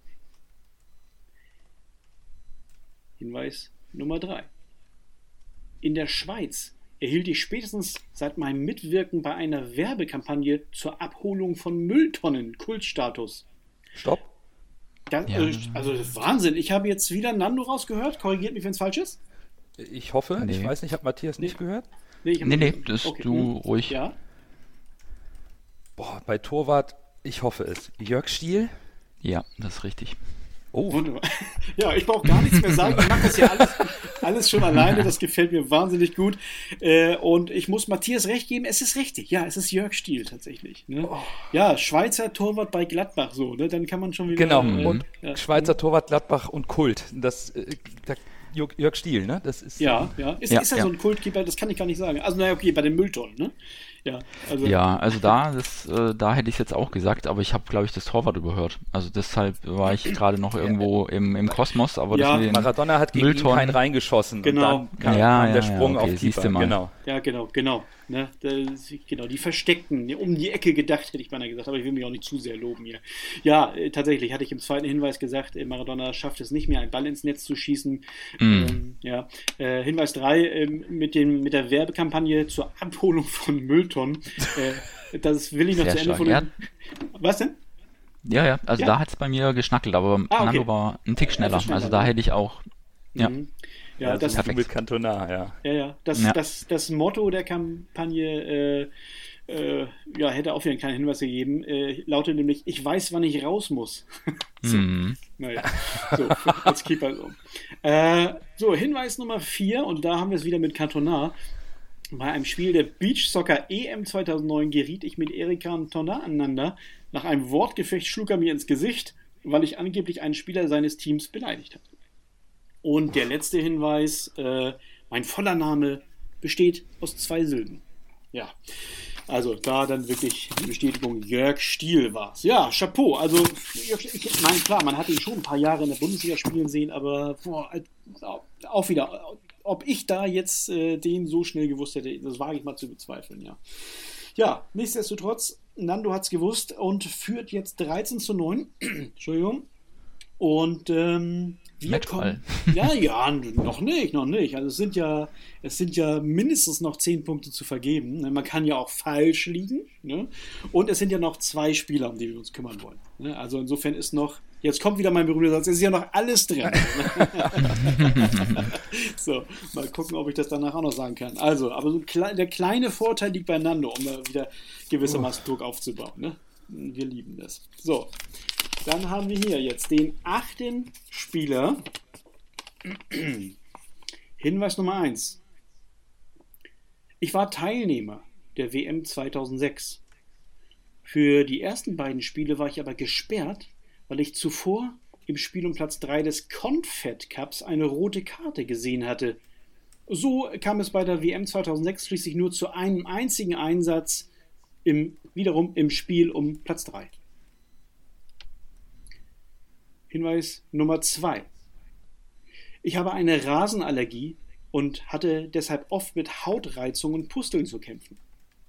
Hinweis Nummer drei. In der Schweiz erhielt ich spätestens seit meinem Mitwirken bei einer Werbekampagne zur Abholung von Mülltonnen Kultstatus. Stopp. Das, Ja. äh, also Wahnsinn. Ich habe jetzt wieder Nando rausgehört. Korrigiert mich, wenn es falsch ist. Ich hoffe, Nee. ich weiß nicht, hat Matthias nicht gehört? ich hab Nee, nee, nicht- das okay. du Hm. ruhig. Ja. Boah, bei Torwart, ich hoffe es. Jörg Stiel Ja, das ist richtig. Oh. Wunderbar. Ja, ich brauche gar nichts mehr sagen. Ich mache das ja alles, alles schon alleine. Das gefällt mir wahnsinnig gut. Äh, und ich muss Matthias recht geben, es ist richtig. Ja, es ist Jörg Stiel tatsächlich. Ne? Oh. Ja, Schweizer Torwart bei Gladbach so. Ne? Dann kann man schon wieder... Genau, äh, und ja. Schweizer Torwart Gladbach und Kult. Das, äh, da, Jörg Stiel, ne? Das ist, ja, ja. Ist, ja, ist er ja. so ein Kultkeeper? Das kann ich gar nicht sagen. Also, naja, okay, bei den Mülltonnen, ne? Ja, also, ja, also da, das, äh, da hätte ich es jetzt auch gesagt, aber ich habe, glaube ich, das Torwart überhört. Also deshalb war ich gerade noch irgendwo im, im Kosmos. Aber ja, das Maradona hat gegen ihn keinen reingeschossen. Genau. Und dann kam, ja, kam der ja, Sprung ja, okay, auf Keeper. mal. Genau. Ja, genau, genau. Ne, das, genau, die Versteckten, um die Ecke gedacht, hätte ich beinahe gesagt, aber ich will mich auch nicht zu sehr loben hier. Ja, äh, tatsächlich, hatte ich im zweiten Hinweis gesagt, äh, Maradona schafft es nicht mehr, einen Ball ins Netz zu schießen. Mm. Ähm, ja. äh, Hinweis drei, äh, mit, dem, mit der Werbekampagne zur Abholung von Mülltonnen. Äh, das will ich noch Sehr zu Ende stark. von Ja. dem... Was denn? Ja, ja, also Ja. da hat es bei mir geschnackelt, aber Ah, okay. Nando war ein Tick schneller. Ja, schneller, also da ja. hätte ich auch... Ja. Mhm. Ja, Ja, das, das mit Cantona, ja. ja, ja. Das, Ja. Das, das Motto der Kampagne äh, äh, ja, hätte auch wieder einen kleinen Hinweis gegeben, äh, lautet nämlich, ich weiß, wann ich raus muss. so. Mhm. Naja, so, als Keeper so. Äh, so, Hinweis Nummer vier, und da haben wir es wieder mit Cantona. Bei einem Spiel der Beach Soccer E M zweitausendneun geriet ich mit Eric Cantona aneinander. Nach einem Wortgefecht schlug er mir ins Gesicht, weil ich angeblich einen Spieler seines Teams beleidigt habe. Und der letzte Hinweis, äh, mein voller Name besteht aus zwei Silben. Ja, also da dann wirklich die Bestätigung, Jörg Stiel war es. Ja, Chapeau. Also, ich, ich meine, klar, man hat ihn schon ein paar Jahre in der Bundesliga spielen sehen, aber boah, auch wieder, ob ich da jetzt äh, den so schnell gewusst hätte, das wage ich mal zu bezweifeln, ja. Ja, nichtsdestotrotz, Nando hat es gewusst und führt jetzt dreizehn zu neun. Entschuldigung. Und ähm, wir Matchball. kommen. Ja, ja, noch nicht, noch nicht. Also es sind ja, es sind ja mindestens noch zehn Punkte zu vergeben. Man kann ja auch falsch liegen. Ne? Und es sind ja noch zwei Spieler, um die wir uns kümmern wollen. Ne? Also insofern ist noch, jetzt kommt wieder mein berühmter Satz, es ist ja noch alles drin. So, mal gucken, ob ich das danach auch noch sagen kann. Also, aber so kle- der kleine Vorteil liegt bei Nando, um da wieder gewissermaßen Druck aufzubauen. Ne? Wir lieben das. So. Dann haben wir hier jetzt den achten Spieler. Hinweis Nummer eins. Ich war Teilnehmer der W M zweitausendsechs. Für die ersten beiden Spiele war ich aber gesperrt, weil ich zuvor im Spiel um Platz drei des Confed Cups eine rote Karte gesehen hatte. So kam es bei der W M zweitausendsechs schließlich nur zu einem einzigen Einsatz, im, wiederum im Spiel um Platz drei. Hinweis Nummer zwei. Ich habe eine Rasenallergie und hatte deshalb oft mit Hautreizungen und Pusteln zu kämpfen.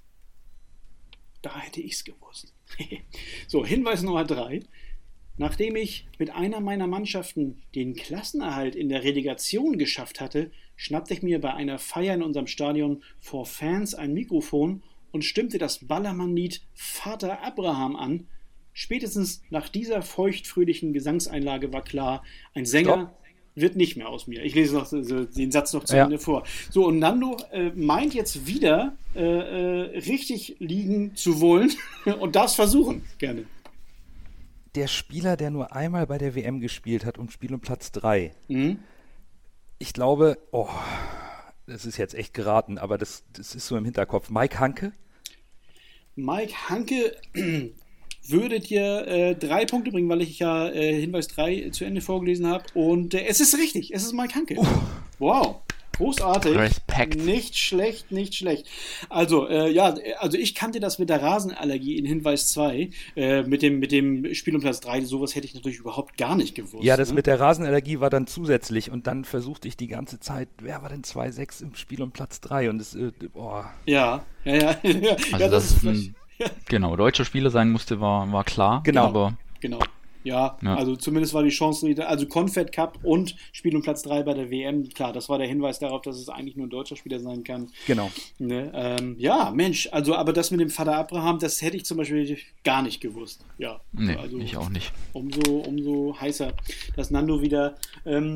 Da hätte ich es gewusst. So, Hinweis Nummer drei. Nachdem ich mit einer meiner Mannschaften den Klassenerhalt in der Relegation geschafft hatte, schnappte ich mir bei einer Feier in unserem Stadion vor Fans ein Mikrofon und stimmte das Ballermann-Lied Vater Abraham an. Spätestens nach dieser feuchtfröhlichen Gesangseinlage war klar, ein Sänger Stopp. wird nicht mehr aus mir. Ich lese noch den Satz noch zu ja. Ende vor. So, und Nando äh, meint jetzt wieder äh, äh, richtig liegen zu wollen und darf es versuchen. Gerne. Der Spieler, der nur einmal bei der W M gespielt hat und spielt um Platz drei. Mhm. Ich glaube, oh, das ist jetzt echt geraten, aber das, das ist so im Hinterkopf. Mike Hanke? Mike Hanke würde dir äh, drei Punkte bringen, weil ich ja äh, Hinweis drei zu Ende vorgelesen habe. Und äh, es ist richtig, es ist Mike Hanke. Uh. Wow, großartig. Respekt. Nicht schlecht, nicht schlecht. Also, äh, ja, also ich kannte das mit der Rasenallergie in Hinweis zwei, äh, mit, dem, mit dem Spiel um Platz drei. Sowas hätte ich natürlich überhaupt gar nicht gewusst. Ja, das ne? mit der Rasenallergie war dann zusätzlich und dann versuchte ich die ganze Zeit, wer war denn zwei sechs im Spiel um Platz drei? Und das, äh, oh. Ja, ja, ja. ja also ja, das, das ist ein Ja. Genau, deutscher Spieler sein musste, war, war klar. Genau, aber genau. Ja, ja, also zumindest war die Chance, also Confed Cup und Spiel um Platz drei bei der W M, klar, das war der Hinweis darauf, dass es eigentlich nur ein deutscher Spieler sein kann. Genau. Ne, ähm, ja, Mensch, also aber das mit dem Vater Abraham, das hätte ich zum Beispiel gar nicht gewusst. Ja, nee, also ich auch nicht. Umso, umso heißer, dass Nando wieder ähm,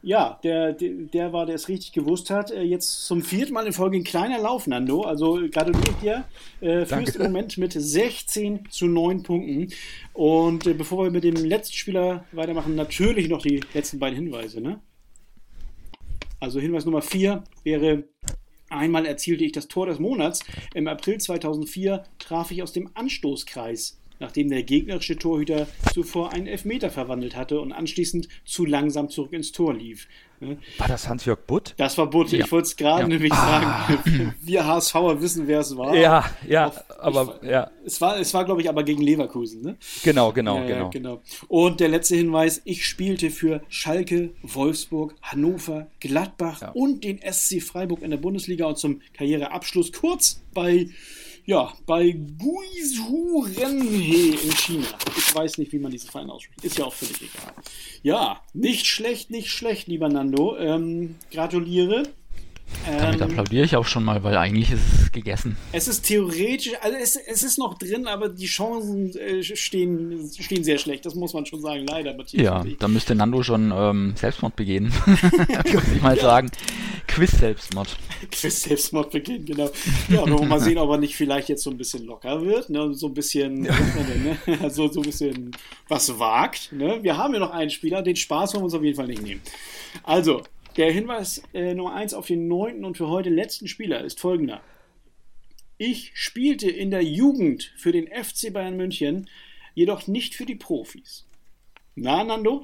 Ja, der, der, der war, der es richtig gewusst hat. Jetzt zum vierten Mal in Folge ein kleiner Lauf, Nando. Also gratuliere ich dir. Äh, führst im Moment mit sechzehn zu neun Punkten. Und äh, bevor wir mit dem letzten Spieler weitermachen, natürlich noch die letzten beiden Hinweise. Ne? Also Hinweis Nummer vier wäre: Einmal erzielte ich das Tor des Monats. Im April zweitausendvier traf ich aus dem Anstoßkreis, nachdem der gegnerische Torhüter zuvor einen Elfmeter verwandelt hatte und anschließend zu langsam zurück ins Tor lief. War das Hans-Jörg Butt? Das war Butt. Ja. Ich wollte es gerade ja. nämlich ah. sagen. Wir HSVer wissen, wer es war. Ja, ja, Auf, aber ich, ja. Es war, es war glaube ich, aber gegen Leverkusen. Ne? Genau, genau, äh, genau, genau. Und der letzte Hinweis: Ich spielte für Schalke, Wolfsburg, Hannover, Gladbach ja. und den S C Freiburg in der Bundesliga und zum Karriereabschluss kurz bei Ja, bei Guizhou Renhe in China. Ich weiß nicht, wie man diesen Verein ausspricht. Ist ja auch völlig egal. Ja, nicht schlecht, nicht schlecht, lieber Nando. Ähm, gratuliere. Damit ähm, applaudiere ich auch schon mal, weil eigentlich ist es gegessen. Es ist theoretisch, also es, es ist noch drin, aber die Chancen äh, stehen, stehen sehr schlecht. Das muss man schon sagen, leider. Matthias. Ja, da müsste Nando schon ähm, Selbstmord begehen. Würde ich mal ja. sagen. Quiz-Selbstmord. Quiz-Selbstmord begehen, genau. Ja, wollen wir mal sehen, ob er nicht vielleicht jetzt so ein bisschen locker wird. Ne? So ein bisschen, was man denn, ne? also, so ein bisschen was wagt. Ne? Wir haben ja noch einen Spieler, den Spaß wollen wir uns auf jeden Fall nicht nehmen. Also, der Hinweis äh, Nummer eins auf den neunten und für heute letzten Spieler ist folgender. Ich spielte in der Jugend für den F C Bayern München, jedoch nicht für die Profis. Na, Nando?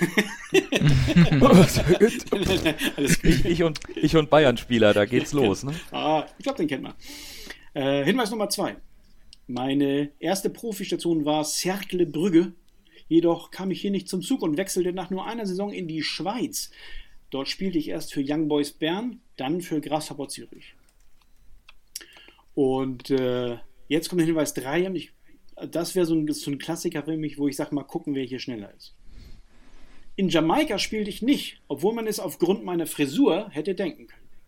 Alles gut. Ich, ich, und, ich und Bayern-Spieler, da geht's los. Ne? Ah, ich glaube, den kennt man. Äh, Hinweis Nummer zwei. Meine erste Profistation war Cercle Brügge, jedoch kam ich hier nicht zum Zug und wechselte nach nur einer Saison in die Schweiz. Dort spielte ich erst für Young Boys Bern, dann für Grasshopper Zürich. Und äh, jetzt kommt der Hinweis drei. Ich, das wäre so ein, so ein Klassiker für mich, wo ich sage, mal gucken, wer hier schneller ist. In Jamaika spielte ich nicht, obwohl man es aufgrund meiner Frisur hätte denken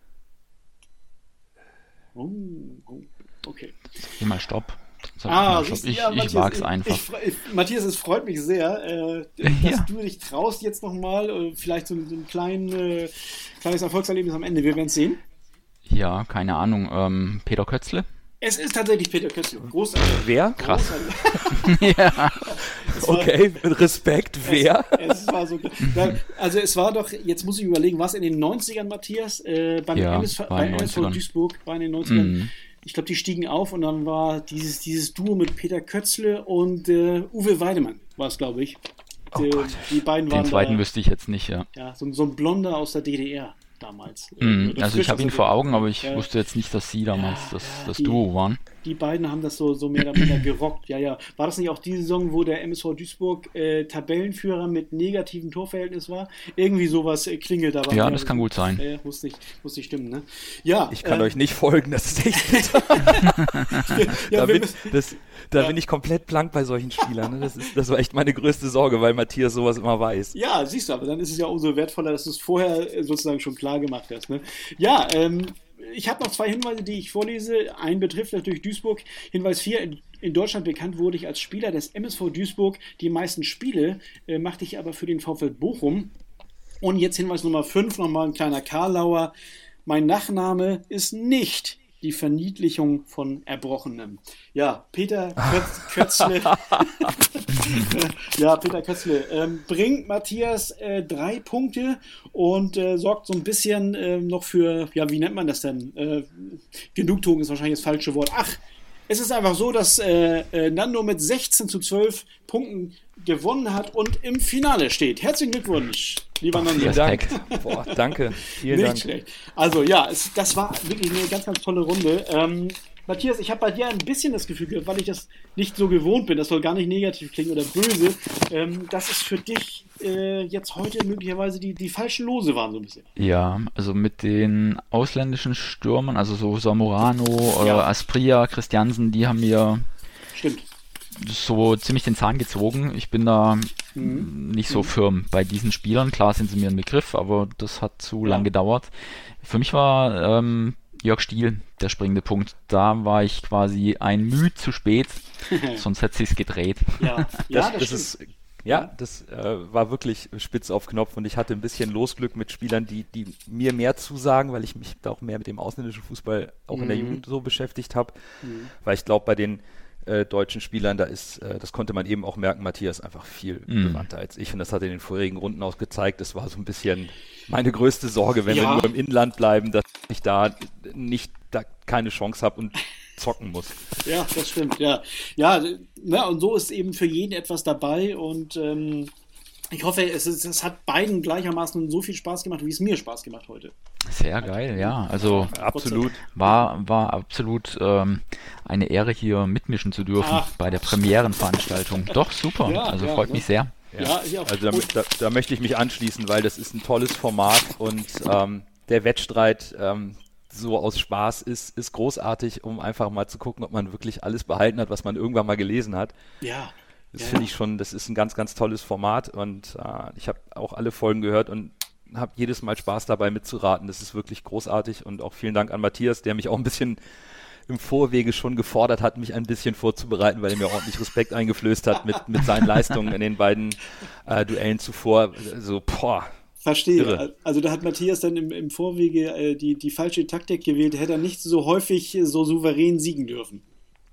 können. Oh, oh, okay. Geh mal Stopp. Ah, ich ich, ja, ich wage es einfach. Ich, ich, Matthias, es freut mich sehr, äh, dass ja. du dich traust jetzt nochmal. Äh, vielleicht so, so ein klein, äh, kleines Erfolgserlebnis am Ende. Wir werden es sehen. Ja, keine Ahnung. Ähm, Peter Kötzle? Es ist tatsächlich Peter Kötzle. Großartig. Wer? Krass. ja. Okay, Respekt. Wer? Es, es war so, also es war doch, jetzt muss ich überlegen, war es in den neunzigern, Matthias? Äh, beim ja, M S V, bei M S V Duisburg war in den neunzigern. Mhm. Ich glaube, die stiegen auf und dann war dieses, dieses Duo mit Peter Kötzle und äh, Uwe Weidemann, war es, glaube ich. Oh die, Gott. die beiden waren Den zweiten da, wüsste ich jetzt nicht, ja. Ja, so, so ein Blonder aus der D D R damals. Mm, also ich habe ihn vor Augen, aber ich ja. wusste jetzt nicht, dass sie damals ja, das, das die, Duo waren. Die beiden haben das so, so mehr oder weniger gerockt. Ja, ja. War das nicht auch die Saison, wo der M S V Duisburg äh, Tabellenführer mit negativem Torverhältnis war? Irgendwie sowas äh, klingelt da. Ja, das kann gut sein. Ja, muss nicht, muss nicht stimmen, ne? Ja. Ich kann äh, euch nicht folgen, das ist echt bitter. ja, da bin, das, da ja. bin ich komplett blank bei solchen Spielern. Ne? Das, ist, das war echt meine größte Sorge, weil Matthias sowas immer weiß. Ja, siehst du, aber dann ist es ja umso wertvoller, dass du es vorher sozusagen schon klar gemacht hast. Ne? Ja, ähm, ich habe noch zwei Hinweise, die ich vorlese. Ein betrifft natürlich Duisburg. Hinweis vier. In, in Deutschland bekannt wurde ich als Spieler des M S V Duisburg. Die meisten Spiele äh, machte ich aber für den VfL Bochum. Und jetzt Hinweis Nummer fünf, nochmal ein kleiner Karlauer. Mein Nachname ist nicht die Verniedlichung von Erbrochenem. Ja, Peter Kötz, Kötzle. ja, Peter Kötzle ähm, bringt Matthias äh, drei Punkte und äh, sorgt so ein bisschen äh, noch für, ja, wie nennt man das denn? Äh, Genugtuung ist wahrscheinlich das falsche Wort. Ach, es ist einfach so, dass äh, äh, Nando mit sechzehn zu zwölf Punkten gewonnen hat und im Finale steht. Herzlichen Glückwunsch, lieber Nando. Vielen Dank. Boah, danke. Vielen Nicht Dank. schlecht. Also ja, es, das war wirklich eine ganz, ganz tolle Runde. Ähm, Matthias, ich habe bei dir ein bisschen das Gefühl gehabt, weil ich das nicht so gewohnt bin, das soll gar nicht negativ klingen oder böse, ähm, dass es für dich äh, jetzt heute möglicherweise die, die falschen Lose waren so ein bisschen. Ja, also mit den ausländischen Stürmern, also so Zamorano oder ja. Aspria, Christiansen, die haben mir Stimmt. so ziemlich den Zahn gezogen. Ich bin da mhm. nicht so firm bei diesen Spielern. Klar sind sie mir ein Begriff, aber das hat zu ja. lang gedauert. Für mich war ähm, Jörg Stiel der springende Punkt. Da war ich quasi ein Mühe zu spät, sonst hätte sich's gedreht. Ja, ja das, das, das ist Ja, das äh, war wirklich spitz auf Knopf und ich hatte ein bisschen Losglück mit Spielern, die, die mir mehr zusagen, weil ich mich da auch mehr mit dem ausländischen Fußball auch mhm. in der Jugend so beschäftigt habe. Mhm. Weil ich glaube, bei den äh, deutschen Spielern, da ist, äh, das konnte man eben auch merken, Matthias einfach viel mhm. bewandter als ich und das hat er in den vorherigen Runden auch gezeigt. Das war so ein bisschen meine größte Sorge, wenn ja. wir nur im Inland bleiben, dass ich da nicht da keine Chance habe und zocken muss. Ja, das stimmt, ja. Ja, ja, und so ist eben für jeden etwas dabei und ähm, ich hoffe, es, ist, es hat beiden gleichermaßen so viel Spaß gemacht, wie es mir Spaß gemacht heute. Sehr geil, ja. Also absolut war, war absolut ähm, eine Ehre, hier mitmischen zu dürfen Ach. bei der Premierenveranstaltung. Doch, super. Ja, also ja, freut ja. mich sehr. Ja, ja also da, da, da möchte ich mich anschließen, weil das ist ein tolles Format und ähm, der Wettstreit ähm, so aus Spaß ist, ist großartig, um einfach mal zu gucken, ob man wirklich alles behalten hat, was man irgendwann mal gelesen hat. Ja. Das ja. finde ich schon, das ist ein ganz, ganz tolles Format und äh, ich habe auch alle Folgen gehört und habe jedes Mal Spaß dabei mitzuraten. Das ist wirklich großartig und auch vielen Dank an Matthias, der mich auch ein bisschen im Vorwege schon gefordert hat, mich ein bisschen vorzubereiten, weil er mir ordentlich Respekt eingeflößt hat mit, mit seinen Leistungen in den beiden äh, Duellen zuvor. Also, boah. Verstehe. Irre. Also da hat Matthias dann im, im Vorwege äh, die, die falsche Taktik gewählt, hätte er nicht so häufig so souverän siegen dürfen.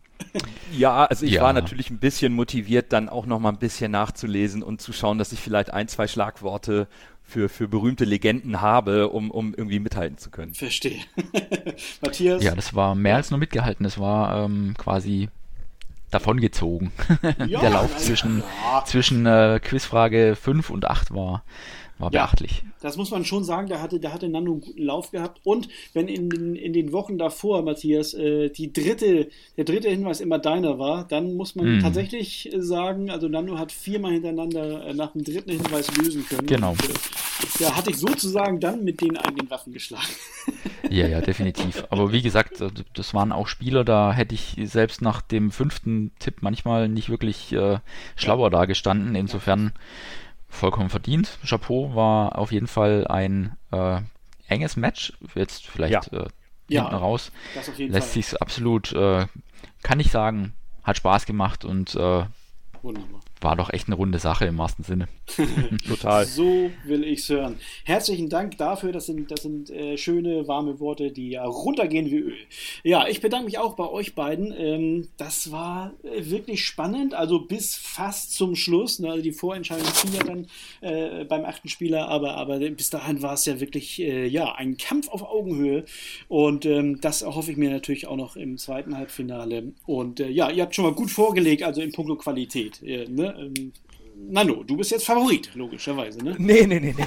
Ja, also ich ja. war natürlich ein bisschen motiviert, dann auch noch mal ein bisschen nachzulesen und zu schauen, dass ich vielleicht ein, zwei Schlagworte für, für berühmte Legenden habe, um, um irgendwie mithalten zu können. Verstehe. Matthias? Ja, das war mehr als nur mitgehalten, das war ähm, quasi davongezogen. Ja, der Lauf zwischen, ja. zwischen äh, Quizfrage fünf und acht war War beachtlich. Ja, das muss man schon sagen, da hatte, da hatte Nando einen guten Lauf gehabt. Und wenn in den, in den Wochen davor, Matthias, äh, die dritte, der dritte Hinweis immer deiner war, dann muss man mm. tatsächlich sagen, also Nando hat viermal hintereinander äh, nach dem dritten Hinweis lösen können. Genau. Und, äh, ja, hatte ich sozusagen dann mit den eigenen Waffen geschlagen. Ja, ja, definitiv. Aber wie gesagt, das waren auch Spieler, da hätte ich selbst nach dem fünften Tipp manchmal nicht wirklich äh, schlauer ja. dagestanden. Insofern vollkommen verdient. Chapeau, war auf jeden Fall ein äh, enges Match. Jetzt vielleicht ja. äh, ja, hinten raus. Das auf jeden Lässt Fall. sich absolut, äh, kann ich sagen, hat Spaß gemacht und äh, Wunderbar. War doch echt eine runde Sache im wahrsten Sinne. Total. So will ich's hören. Herzlichen Dank dafür. Das sind, das sind äh, schöne, warme Worte, die ja runtergehen wie Öl. Ja, ich bedanke mich auch bei euch beiden. Ähm, das war äh, wirklich spannend. Also bis fast zum Schluss. Ne? Also die Vorentscheidung fiel ja dann äh, beim achten Spieler. Aber, aber bis dahin war es ja wirklich äh, ja, ein Kampf auf Augenhöhe. Und ähm, das hoffe ich mir natürlich auch noch im zweiten Halbfinale. Und äh, ja, ihr habt schon mal gut vorgelegt, also in puncto Qualität. Äh, ne? Ähm, Nando, du bist jetzt Favorit, logischerweise, ne? Nee, nee, nee, nee.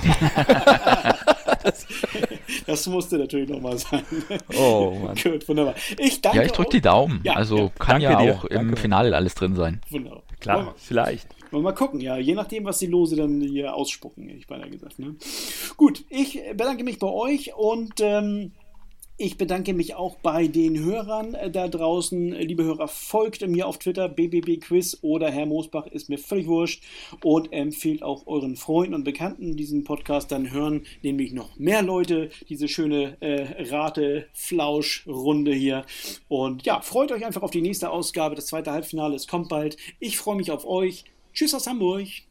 das, das musste natürlich nochmal sein. Oh, Mann. Gut, wunderbar. Ich danke ja, ich drücke die Daumen. Ja, also ja, kann ja dir. auch Danke im dir. Finale alles drin sein. Wunderbar. Klar, mal, vielleicht. Wollen wir mal gucken, ja, je nachdem, was die Lose dann hier ausspucken, hätte ich beinahe gesagt. Ne? Gut, ich bedanke mich bei euch und ähm, ich bedanke mich auch bei den Hörern da draußen. Liebe Hörer, folgt mir auf Twitter, B B B Quiz oder Herr Mosbach, ist mir völlig wurscht. Und empfehlt auch euren Freunden und Bekannten diesen Podcast. Dann hören nämlich noch mehr Leute diese schöne äh, Rate-Flausch-Runde hier. Und ja, freut euch einfach auf die nächste Ausgabe, das zweite Halbfinale. Es kommt bald. Ich freue mich auf euch. Tschüss aus Hamburg.